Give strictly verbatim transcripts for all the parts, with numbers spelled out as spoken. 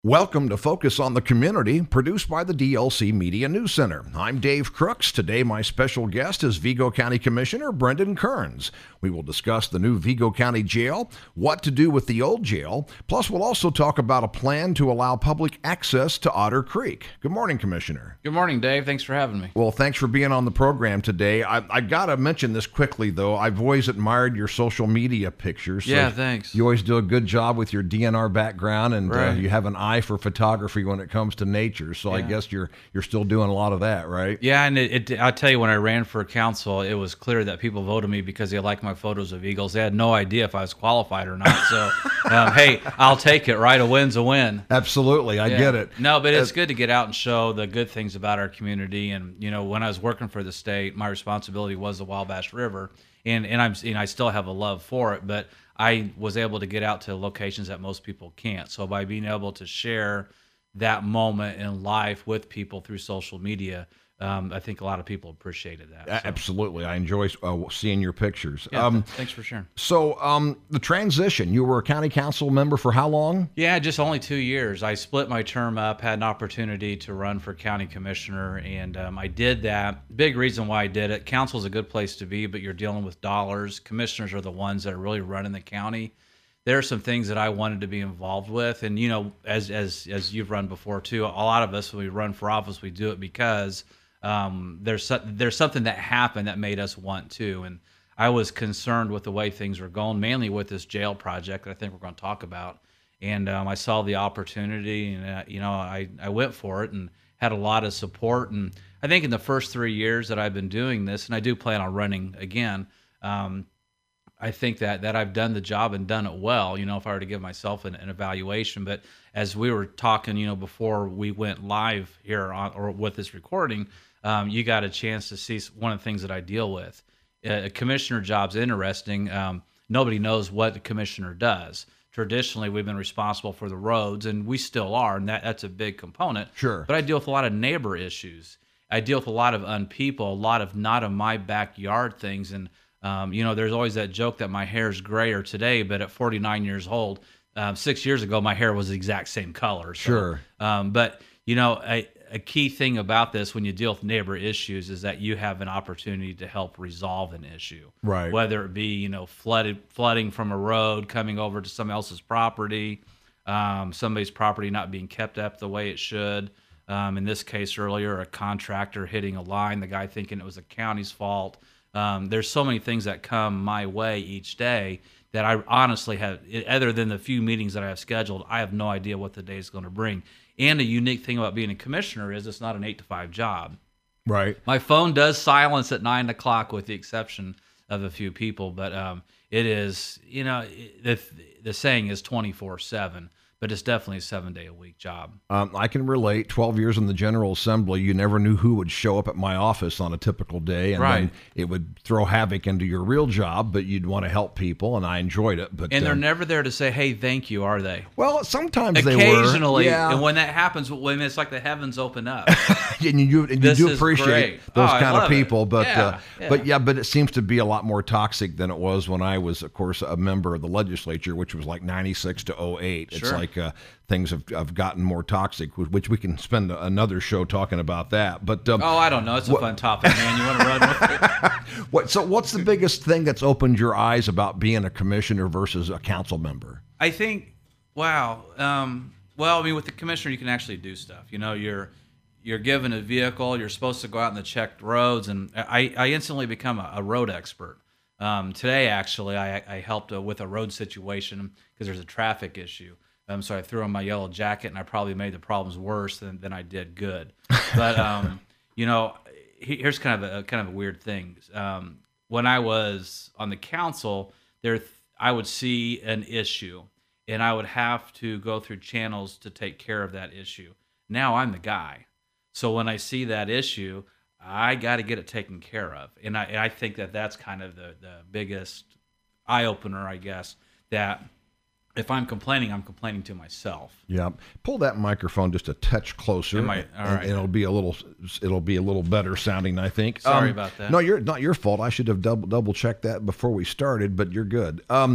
Welcome to Focus on the Community, produced by the D L C Media News Center. I'm Dave Crooks. Today, my special guest is Vigo County Commissioner Brendan Kearns. We will discuss the new Vigo County Jail, what to do with the old jail, plus we'll also talk about a plan to allow public access to Otter Creek. Good morning, Commissioner. Good morning, Dave. Thanks for having me. Well, thanks for being on the program today. I, I got to mention this quickly, though. I've always admired your social media pictures. Yeah, so thanks. You always do a good job with your D N R background, and right. uh, you have an eye for photography when it comes to nature. So yeah. I guess you're you're still doing a lot of that, right? Yeah, and it, it, I'll tell you, when I ran for council, it was clear that people voted me because they liked my photos of eagles. They had no idea if I was qualified or not. So, um, hey, I'll take it, right? A win's a win. Absolutely. I yeah. get it. No, but it's uh, good to get out and show the good things about our community. And, you know, when I was working for the state, my responsibility was the Wabash River. And, and, I'm, and I still have a love for it, but I was able to get out to locations that most people can't. So by being able to share that moment in life with people through social media, um, I think a lot of people appreciated that. So. Absolutely. I enjoy uh, seeing your pictures. Yeah, um, thanks for sharing. So um, the transition, you were a county council member for how long? Yeah, just only two years. I split my term up, had an opportunity to run for county commissioner, and um, I did that. Big reason why I did it. Council's a good place to be, but you're dealing with dollars. Commissioners are the ones that are really running the county. There are some things that I wanted to be involved with, and you know, as as as you've run before too, a lot of us when we run for office, we do it because um, there's so, there's something that happened that made us want to. And I was concerned with the way things were going, mainly with this jail project that I think we're going to talk about. And um, I saw the opportunity, and uh, you know, I I went for it and had a lot of support. And I think in the first three years that I've been doing this, and I do plan on running again. Um, I think that that I've done the job and done it well, you know, if I were to give myself an, an evaluation. But as we were talking, you know, before we went live here on or with this recording, um, you got a chance to see one of the things that I deal with. A commissioner job's interesting. Um, nobody knows what the commissioner does. Traditionally, we've been responsible for the roads, and we still are, and that, that's a big component. Sure. But I deal with a lot of neighbor issues. I deal with a lot of unpeople, a lot of not in my backyard things, and Um, you know, there's always that joke that my hair is grayer today, but at forty-nine years old, um, six years ago, my hair was the exact same color. So, sure. Um, but, you know, a, a key thing about this when you deal with neighbor issues is that you have an opportunity to help resolve an issue. Right. Whether it be, you know, flooded, flooding from a road coming over to somebody else's property, um, somebody's property not being kept up the way it should. Um, in this case earlier, a contractor hitting a line, the guy thinking it was the county's fault. Um, there's so many things that come my way each day that I honestly have, other than the few meetings that I have scheduled, I have no idea what the day is going to bring. And a unique thing about being a commissioner is it's not an eight to five job. Right. My phone does silence at nine o'clock with the exception of a few people, but um, it is, you know, the, the saying is twenty-four seven. But it's definitely a seven-day-a-week job. Um, I can relate. twelve years in the General Assembly, you never knew who would show up at my office on a typical day, and right. then it would throw havoc into your real job, but you'd want to help people, and I enjoed it. But And they're um, never there to say, hey, thank you, are they? Well, sometimes they were. Occasionally, yeah. and when that happens, when it's like the heavens open up. and you, and you This do is appreciate great. those Oh, I kind of love people, it. but Yeah, uh, yeah. but yeah, but it seems to be a lot more toxic than it was when I was, of course, a member of the legislature, which was like ninety-six to oh eight. It's Sure. like uh, things have, have gotten more toxic, which we can spend another show talking about that. But um, Oh, I don't know. It's a what, fun topic, man. You want to run with it? what? So, what's the biggest thing that's opened your eyes about being a commissioner versus a council member? I think, wow. Um, well, I mean, with the commissioner, you can actually do stuff. You know, you're you're given a vehicle. You're supposed to go out in the checked roads, and I, I instantly become a, a road expert. Um, today, actually, I, I helped uh, with a road situation because there's a traffic issue. Um, so I threw on my yellow jacket, and I probably made the problems worse than, than I did good. But um, you know, here's kind of a kind of a weird thing. Um, when I was on the council, there th- I would see an issue, and I would have to go through channels to take care of that issue. Now I'm the guy, so when I see that issue, I got to get it taken care of, and I and I think that that's kind of the the biggest eye opener, I guess, that. If I'm complaining, I'm complaining to myself. Yeah, pull that microphone just a touch closer, Am I- all and, right. and it'll be a little, it'll be a little better sounding, I think. Sorry Um, about that. No, you're not your fault. I should have double double checked that before we started, but you're good. Um,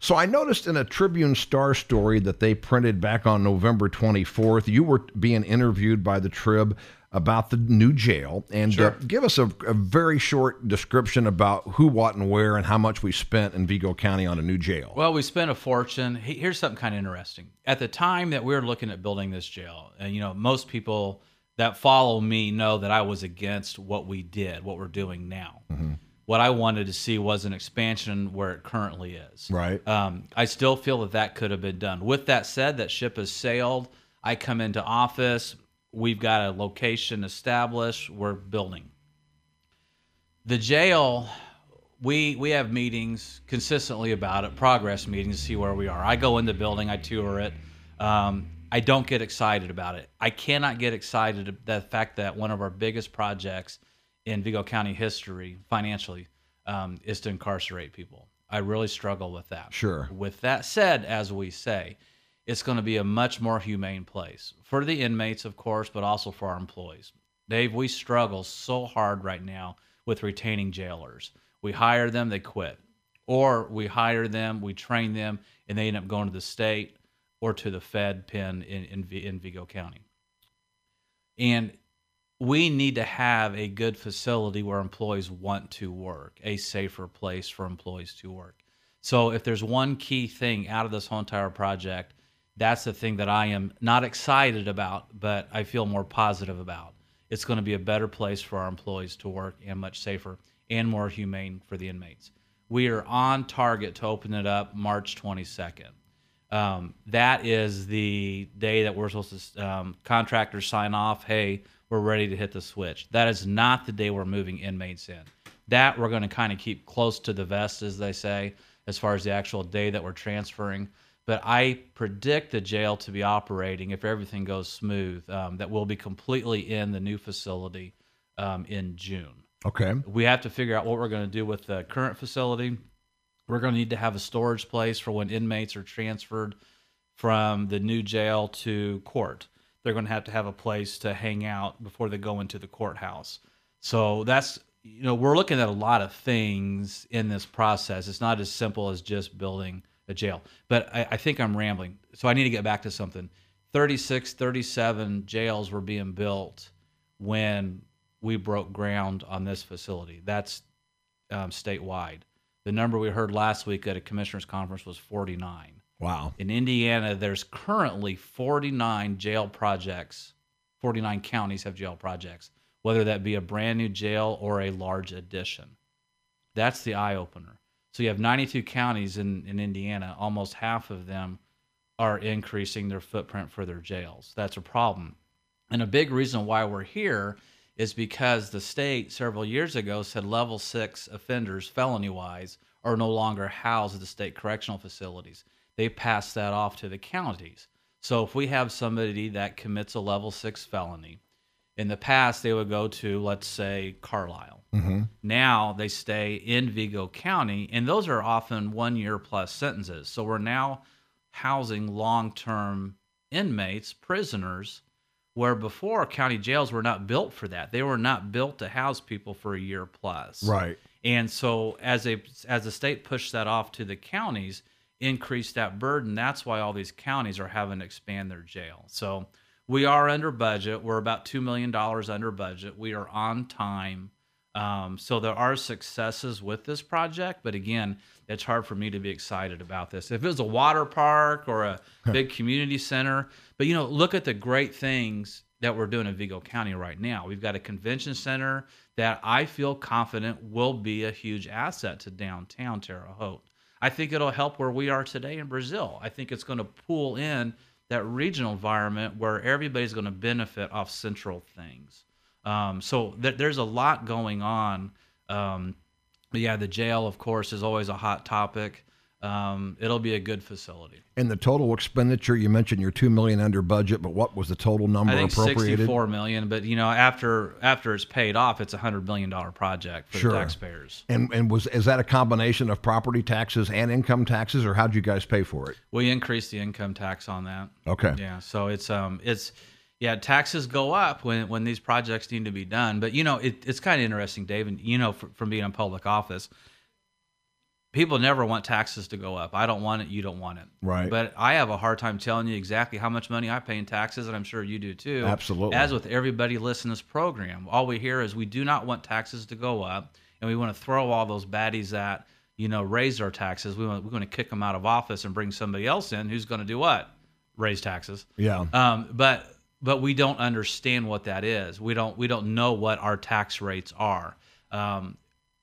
So I noticed in a Tribune Star story that they printed back on November twenty-fourth, you were being interviewed by the Trib about the new jail. And Sure. uh, give us a, a very short description about who, what, and where, and how much we spent in Vigo County on a new jail. Well, we spent a fortune. He- Here's something kind of interesting. At the time that we were looking at building this jail, and you know, most people that follow me know that I was against what we did, what we're doing now. Mm-hmm. What I wanted to see was an expansion where it currently is. Right. Um, I still feel that that could have been done. With that said, that ship has sailed. I come into office. We've got a location established. We're building. The jail, we we have meetings consistently about it, progress meetings to see where we are. I go in the building, I tour it. Um, I don't get excited about it. I cannot get excited about the fact that one of our biggest projects in Vigo County history, financially, um, is to incarcerate people. I really struggle with that. Sure. With that said, as we say, it's going to be a much more humane place for the inmates, of course, but also for our employees. Dave, we struggle so hard right now with retaining jailers. We hire them, they quit. Or we hire them, we train them, and they end up going to the state or to the Fed pen in, in, in Vigo County. And we need to have a good facility where employees want to work, a safer place for employees to work. So if there's one key thing out of this whole entire project, that's the thing that I am not excited about, but I feel more positive about. It's going to be a better place for our employees to work and much safer and more humane for the inmates. We are on target to open it up March twenty-second. Um, that is the day that we're supposed to, um, contractors sign off, hey, we're ready to hit the switch. That is not the day we're moving inmates in. That we're going to kind of keep close to the vest, as they say, as far as the actual day that we're transferring. But I predict the jail to be operating, if everything goes smooth, um, that we'll be completely in the new facility um, in June. Okay. We have to figure out what we're going to do with the current facility. We're going to need to have a storage place for when inmates are transferred from the new jail to court. They're going to have to have a place to hang out before they go into the courthouse. So that's, you know, we're looking at a lot of things in this process. It's not as simple as just building a jail. But I, I think I'm rambling. So I need to get back to something. thirty-six, thirty-seven jails were being built when we broke ground on this facility. That's um, statewide. The number we heard last week at a commissioner's conference was forty-nine. Wow. In Indiana, there's currently forty-nine jail projects. forty-nine counties have jail projects, whether that be a brand new jail or a large addition. That's the eye-opener. So you have ninety-two counties in, in Indiana. Almost half of them are increasing their footprint for their jails. That's a problem. And a big reason why we're here is because the state several years ago said level six offenders, felony-wise, are no longer housed at the state correctional facilities. They passed that off to the counties. So if we have somebody that commits a level six felony, in the past they would go to, let's say, Carlisle. Mm-hmm. Now they stay in Vigo County, and those are often one-year plus sentences. So we're now housing long-term inmates, prisoners, where before county jails were not built for that. They were not built to house people for a year plus. Right. And so as a as the state pushed that off to the counties, increased that burden, that's why all these counties are having to expand their jail. So we are under budget. We're about two million dollars under budget. We are on time. Um, so there are successes with this project, but again, it's hard for me to be excited about this. If it was a water park or a big community center, but you know, look at the great things that we're doing in Vigo County right now. We've got a convention center that I feel confident will be a huge asset to downtown Terre Haute. I think it'll help where we are today in Brazil. I think it's going to pull in that regional environment where everybody's going to benefit off central things. Um, so th- there's a lot going on. Um, but yeah, the jail, of course, is always a hot topic. Um, it'll be a good facility. And the total expenditure, you mentioned you're two million under budget, but what was the total number I think appropriated? sixty-four million, but you know, after after it's paid off, it's a hundred million dollar project for Sure. the taxpayers. And and was is that a combination of property taxes and income taxes, or how'd you guys pay for it? We increased the income tax on that. Okay. Yeah, so it's um it's yeah, taxes go up when when these projects need to be done. But you know, it, it's kind of interesting, Dave, and you know, fr- from being in public office, people never want taxes to go up. I don't want it. You don't want it. Right. But I have a hard time telling you exactly how much money I pay in taxes, and I'm sure you do too. Absolutely. As with everybody listening to this program, all we hear is we do not want taxes to go up, and we want to throw all those baddies that, you know, raised our taxes. We want, we're going to kick them out of office and bring somebody else in who's going to do what? Raise taxes. Yeah. Um, but but we don't understand what that is. We don't we don't know what our tax rates are. Um,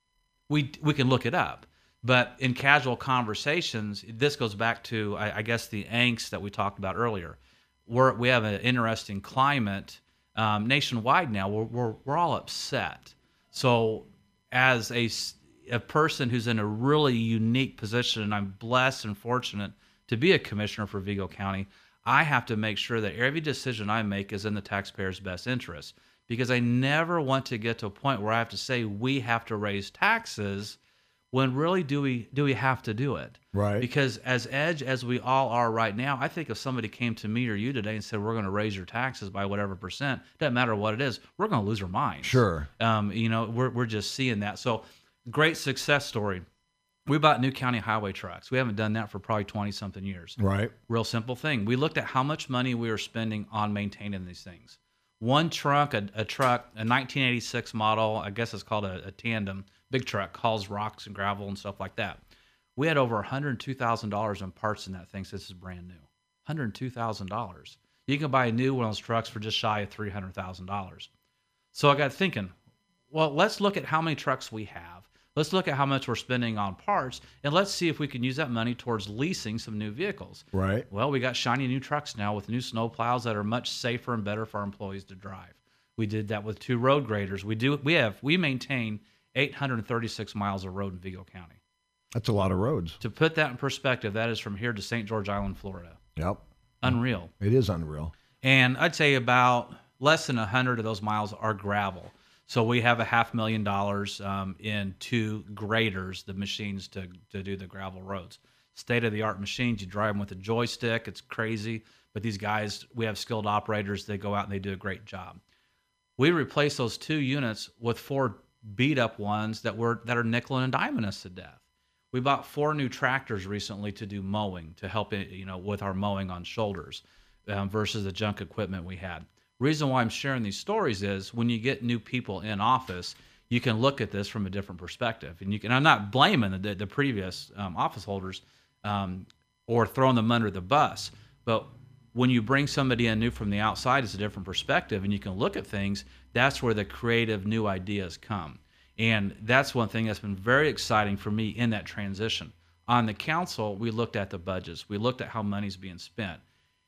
we we can look it up. But in casual conversations, this goes back to, I, I guess, the angst that we talked about earlier. We're, we have an interesting climate um, nationwide now. We're, we're, we're all upset. So as a, a person who's in a really unique position, and I'm blessed and fortunate to be a commissioner for Vigo County, I have to make sure that every decision I make is in the taxpayer's best interest, because I never want to get to a point where I have to say we have to raise taxes when really do we do we have to do it? Right. Because as edge as we all are right now, I think if somebody came to me or you today and said, we're going to raise your taxes by whatever percent, doesn't matter what it is, we're going to lose our minds. Sure. Um, you know, we're, we're just seeing that. So great success story. We bought new county highway trucks. We haven't done that for probably twenty something years. Right. Real simple thing. We looked at how much money we were spending on maintaining these things. One truck, a, a truck, a nineteen eighty-six model, I guess it's called a, a tandem, big truck, hauls rocks and gravel and stuff like that. We had over one hundred two thousand dollars in parts in that thing since it's brand new. one hundred two thousand dollars. You can buy a new one of those trucks for just shy of three hundred thousand dollars. So I got thinking, well, let's look at how many trucks we have. Let's look at how much we're spending on parts, and let's see if we can use that money towards leasing some new vehicles. Right. Well, we got shiny new trucks now with new snow plows that are much safer and better for our employees to drive. We did that with two road graders. We do. We have. We maintain eight hundred thirty-six miles of road in Vigo County. That's a lot of roads. To put that in perspective, that is from here to Saint George Island, Florida. Yep. Unreal. It is unreal. And I'd say about less than one hundred of those miles are gravel. So we have a half million dollars um, in two graders, the machines to, to do the gravel roads. State-of-the-art machines. You drive them with a joystick. It's crazy. But these guys, we have skilled operators. They go out and they do a great job. We replace those two units with four beat-up ones that were that are nickel and diming us to death. We bought four new tractors recently to do mowing, to help you know with our mowing on shoulders um, versus the junk equipment we had. Reason why I'm sharing these stories is when you get new people in office, you can look at this from a different perspective. And you can, I'm not blaming the, the previous um, office holders um, or throwing them under the bus, but when you bring somebody in new from the outside, it's a different perspective, and you can look at things. That's where the creative new ideas come. And that's one thing that's been very exciting for me in that transition. On the council, we looked at the budgets. We looked at how money's being spent.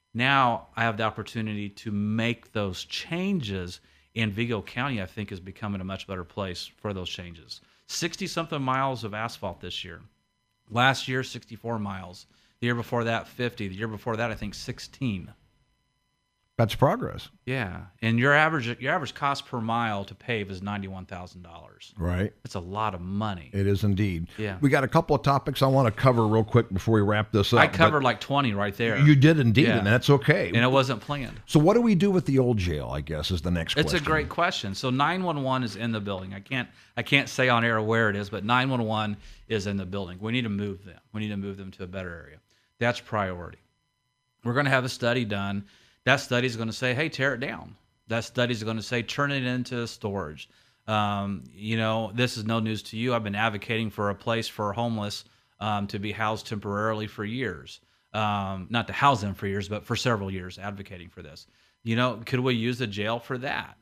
Now I have the opportunity to make those changes, and Vigo County, I think, is becoming a much better place for those changes. sixty-something miles of asphalt this year. Last year, sixty-four miles. The year before that, fifty. The year before that, I think, sixteen. That's progress. Yeah, and your average your average cost per mile to pave is ninety-one thousand dollars. Right. It's a lot of money. It is indeed. Yeah. We got a couple of topics I want to cover real quick before we wrap this up. I covered like twenty right there. You did indeed, Yeah. and that's okay. And it wasn't planned. So what do we do with the old jail, I guess, is the next It's question. a great question. So nine one one is in the building. I can't I can't say on air where it is, but nine one one is in the building. We need to move them. We need to move them to a better area. That's priority. We're going to have a study done. That study is going to say, hey, tear it down. That study is going to say, turn it into storage. Um, you know, this is no news to you. I've been advocating for a place for homeless um, to be housed temporarily for years. Um, not to house them for years, but for several years, advocating for this. You know, could we use the jail for that?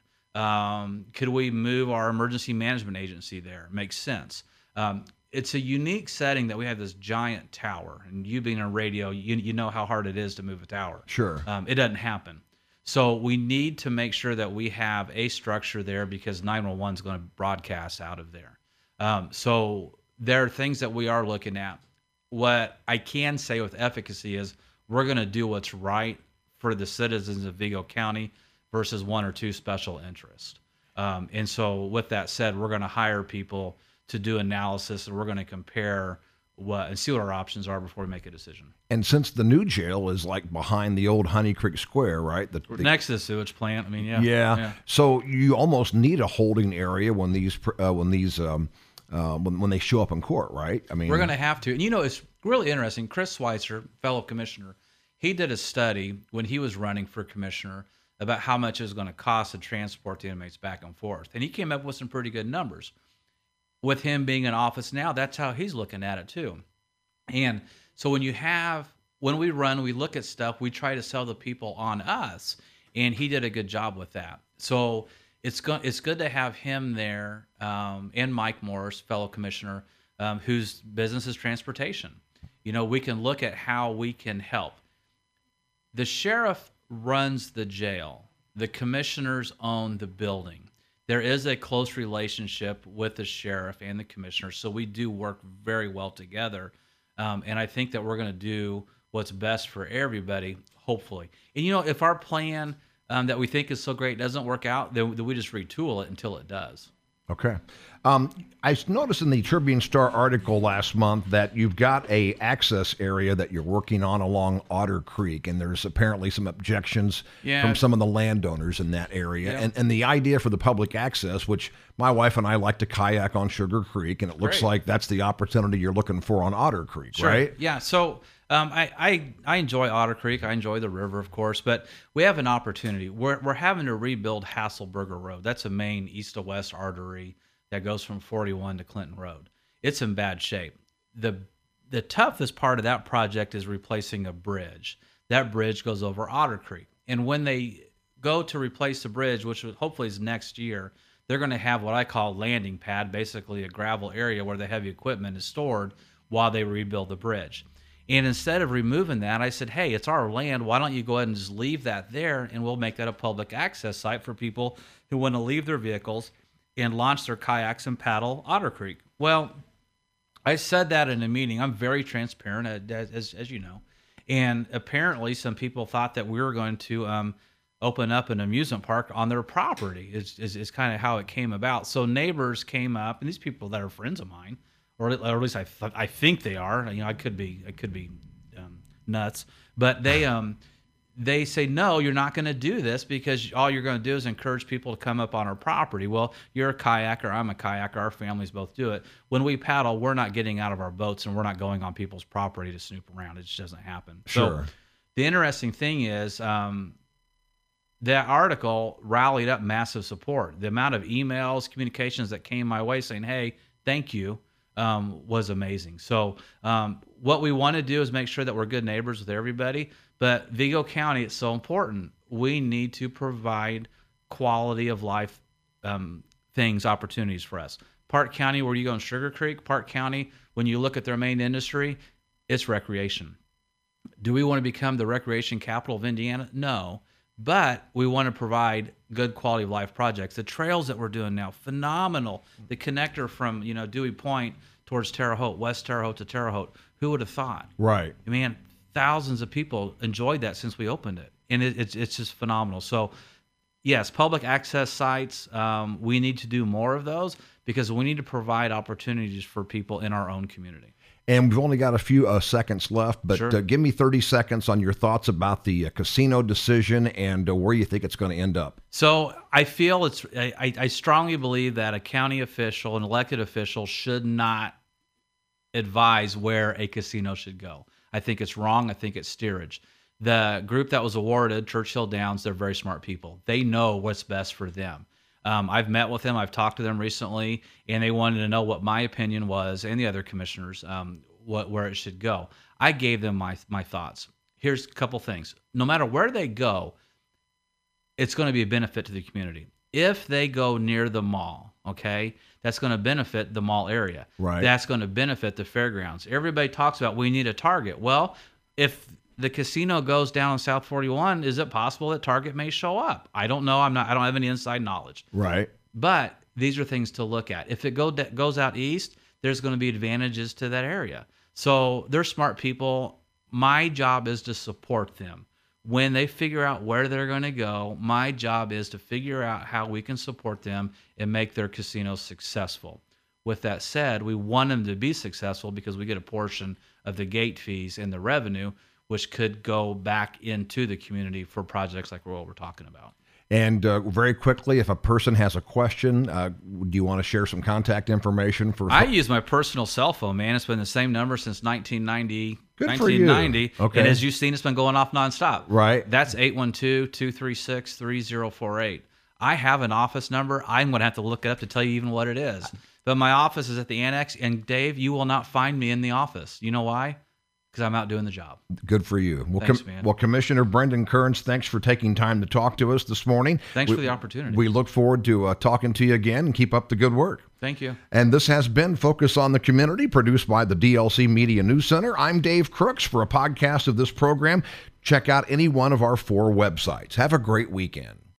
Um, could we move our emergency management agency there? Makes sense. Um, it's a unique setting that we have this giant tower, and you being on radio, you you know how hard it is to move a tower. Sure. Um, it doesn't happen. So we need to make sure that we have a structure there because nine one one is going to broadcast out of there. Um, so there are things that we are looking at. What I can say with efficacy is we're going to do what's right for the citizens of Vigo County versus one or two special interests. Um, and so with that said, we're going to hire people to do analysis, and we're going to compare what and see what our options are before we make a decision. And since the new jail is like behind the old Honey Creek Square, right? The, the, Next to the sewage plant. I mean, yeah, yeah. Yeah. So you almost need a holding area when these uh, when these um, uh, when, when they show up in court, right? I mean, we're going to have to. And you know, it's really interesting. Chris Schweitzer, fellow commissioner, he did a study when he was running for commissioner about how much it was going to cost to transport the inmates back and forth. And he came up with some pretty good numbers. With him being in office now, that's how he's looking at it too. And so when you have, when we run, we look at stuff, we try to sell the people on us, and he did a good job with that. So it's go- it's good to have him there, um, and Mike Morris, fellow commissioner, um, whose business is transportation. You know, we can look at how we can help. The sheriff runs the jail. The commissioners own the building. There is a close relationship with the sheriff and the commissioner, so we do work very well together. Um, and I think that we're going to do what's best for everybody, hopefully. And, you know, if our plan um, that we think is so great doesn't work out, then, then we just retool it until it does. Okay. Um, I noticed in the Tribune Star article last month that you've got a access area that you're working on along Otter Creek, and there's apparently some objections yeah. from some of the landowners in that area. Yeah. And, and the idea for the public access, which my wife and I like to kayak on Sugar Creek, and it looks Great. like that's the opportunity you're looking for on Otter Creek, Sure. right? Yeah. So um, I, I I enjoy Otter Creek. I enjoy the river, of course, but we have an opportunity. We're we're having to rebuild Hasselberger Road. That's a main east to west artery that goes from forty-one to Clinton Road. It's in bad shape. The the toughest part of that project is replacing a bridge. That bridge goes over Otter Creek. And when they go to replace the bridge, which hopefully is next year, they're going to have what I call landing pad, basically a gravel area where the heavy equipment is stored while they rebuild the bridge. And instead of removing that, I said, hey, it's our land. Why don't you go ahead and just leave that there, and we'll make that a public access site for people who want to leave their vehicles and launch their kayaks and paddle Otter Creek. Well, I said that in a meeting. I'm very transparent, as, as, as you know. And apparently some people thought that we were going to um, open up an amusement park on their property is, is, is kind of how it came about. So neighbors came up, and these people that are friends of mine, or, or at least I, th- I think they are. You know, I could be I could be um, nuts, but they um they say, no, you're not going to do this because all you're going to do is encourage people to come up on our property. Well, you're a kayaker, I'm a kayaker, our families both do it. When we paddle, we're not getting out of our boats and we're not going on people's property to snoop around. It just doesn't happen. Sure. So the interesting thing is um, that article rallied up massive support. The amount of emails, communications that came my way saying, hey, thank you, um, was amazing. So um, what we want to do is make sure that we're good neighbors with everybody. But Vigo County, it's so important. We need to provide quality of life um, things, opportunities for us. Park County, where you go in Sugar Creek, Park County, when you look at their main industry, it's recreation. Do we want to become the recreation capital of Indiana? No. But we want to provide good quality of life projects. The trails that we're doing now, phenomenal. The connector from, you know, Dewey Point towards Terre Haute, West Terre Haute to Terre Haute. Who would have thought? Right. Man, thousands of people enjoyed that since we opened it. And it, it's it's just phenomenal. So, yes, public access sites, um, we need to do more of those because we need to provide opportunities for people in our own community. And we've only got a few uh, seconds left, but Sure. uh, give me thirty seconds on your thoughts about the uh, casino decision and uh, where you think it's going to end up. So I feel it's, I, I strongly believe that a county official, an elected official, should not advise where a casino should go. I think it's wrong. I think it's steerage. The group that was awarded, Churchill Downs, they're very smart people. They know what's best for them. Um, I've met with them. I've talked to them recently, and they wanted to know what my opinion was and the other commissioners, um, what where it should go. I gave them my my thoughts. Here's a couple things. No matter where they go, it's going to be a benefit to the community. If they go near the mall, okay, that's going to benefit the mall area. Right. That's going to benefit the fairgrounds. Everybody talks about we need a Target. Well, if the casino goes down on South forty-one, is it possible that Target may show up? I don't know. I'm not. I don't have any inside knowledge. Right. But these are things to look at. If it go goes out east, there's going to be advantages to that area. So they're smart people. My job is to support them. When they figure out where they're going to go, my job is to figure out how we can support them and make their casinos successful. With that said, we want them to be successful because we get a portion of the gate fees and the revenue, which could go back into the community for projects like what we're talking about. And uh, very quickly, if a person has a question, uh, do you want to share some contact information for? I use my personal cell phone, man. It's been the same number since nineteen ninety. Good for you. nineteen ninety. Okay. And as you've seen, it's been going off nonstop. Right. That's eight one two, two three six, three zero four eight. I have an office number. I'm going to have to look it up to tell you even what it is. But my office is at the annex, and Dave, you will not find me in the office. You know why? Because I'm out doing the job. Good for you. Well, Thanks, com- man. well, Commissioner Brendan Kearns, thanks for taking time to talk to us this morning. Thanks we, for the opportunity. We look forward to uh, talking to you again, and keep up the good work. Thank you. And this has been Focus on the Community, produced by the D L C Media News Center. I'm Dave Crooks. For a podcast of this program, check out any one of our four websites. Have a great weekend.